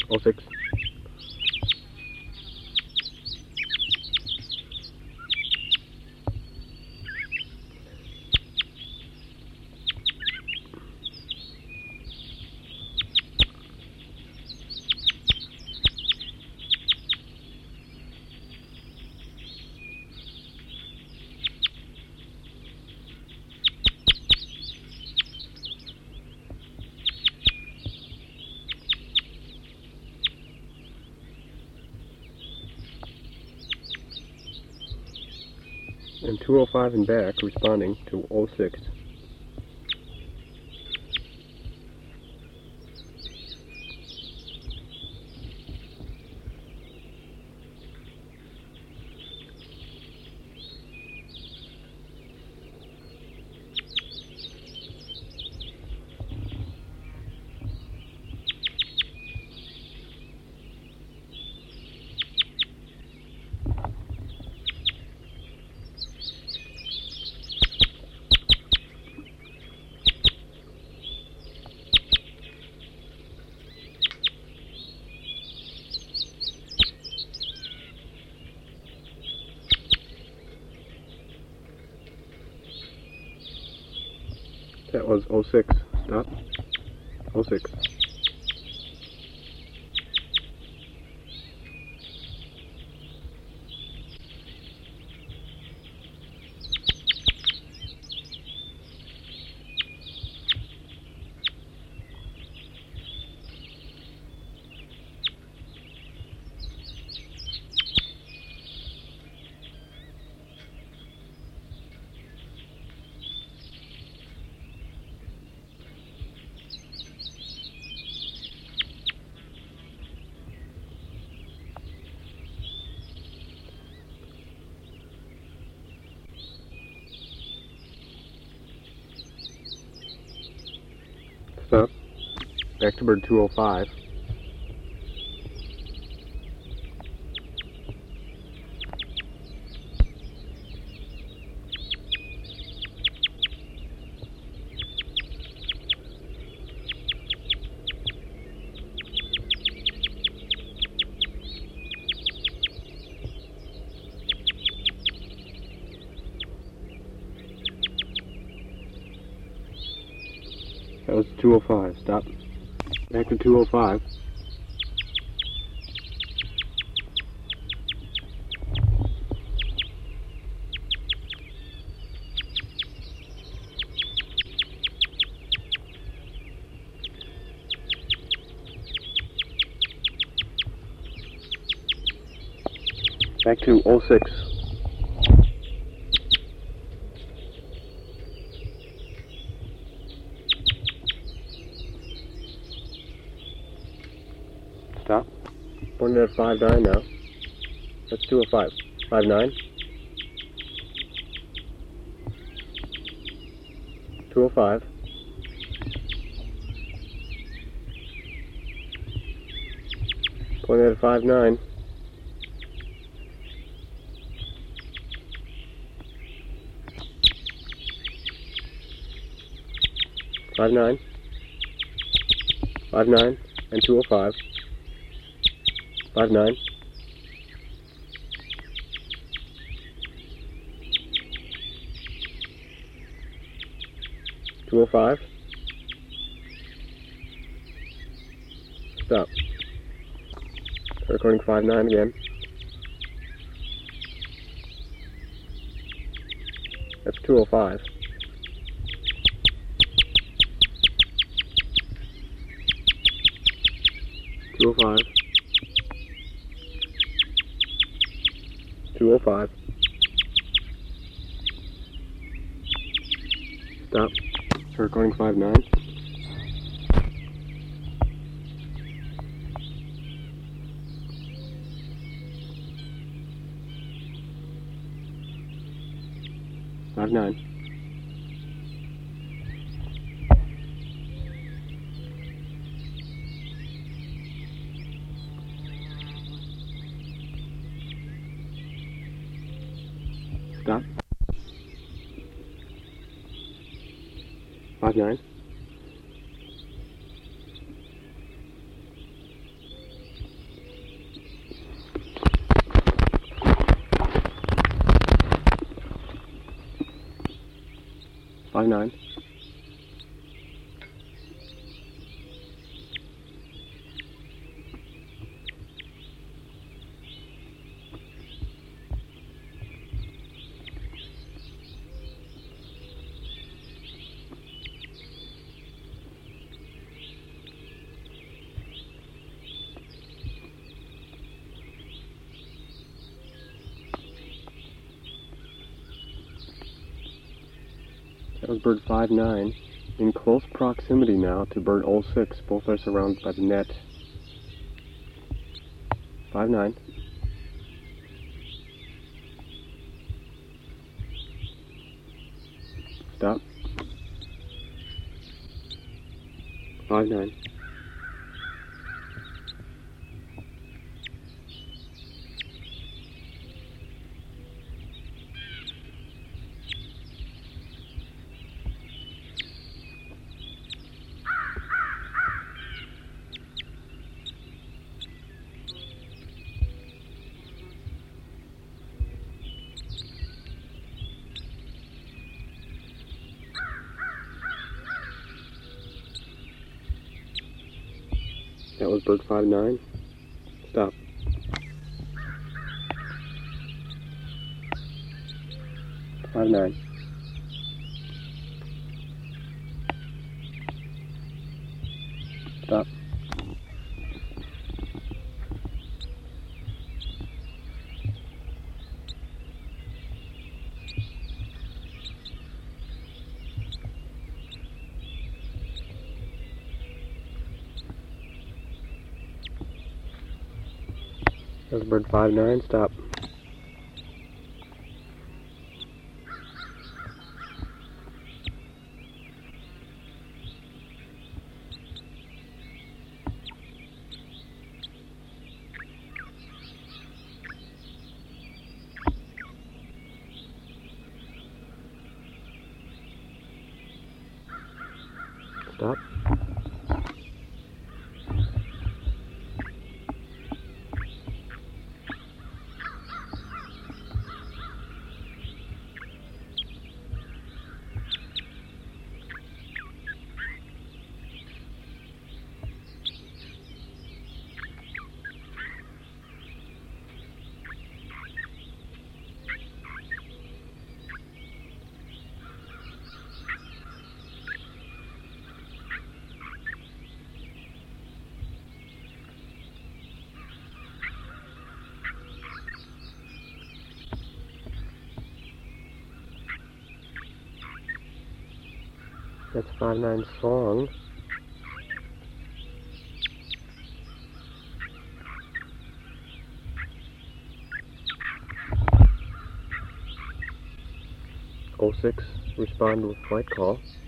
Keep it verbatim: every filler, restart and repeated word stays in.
oh six. And two oh five and back responding to oh six. That was oh six. Stop. oh six. Stop. Back to bird two oh five. That was two oh five. Stop. Back to two oh five. Back to oh six. Stop. Pointing at five nine now. That's two oh five. five nine. two oh five. Pointing at five nine. five nine. five nine and two oh five. five nine. two oh five. Stop. Recording five nine again. That's two oh five. two oh five. two oh five. Stop. Recording five nine. five nine. Stop. five nine. five nine. That was bird five nine. In close proximity now to bird oh six. Both are surrounded by the net. five nine. Stop. five nine. That was bird five nine. Stop. five nine. Stop. That was bird five nine. Stop. Stop. That's five nine song. oh six, respond with flight call.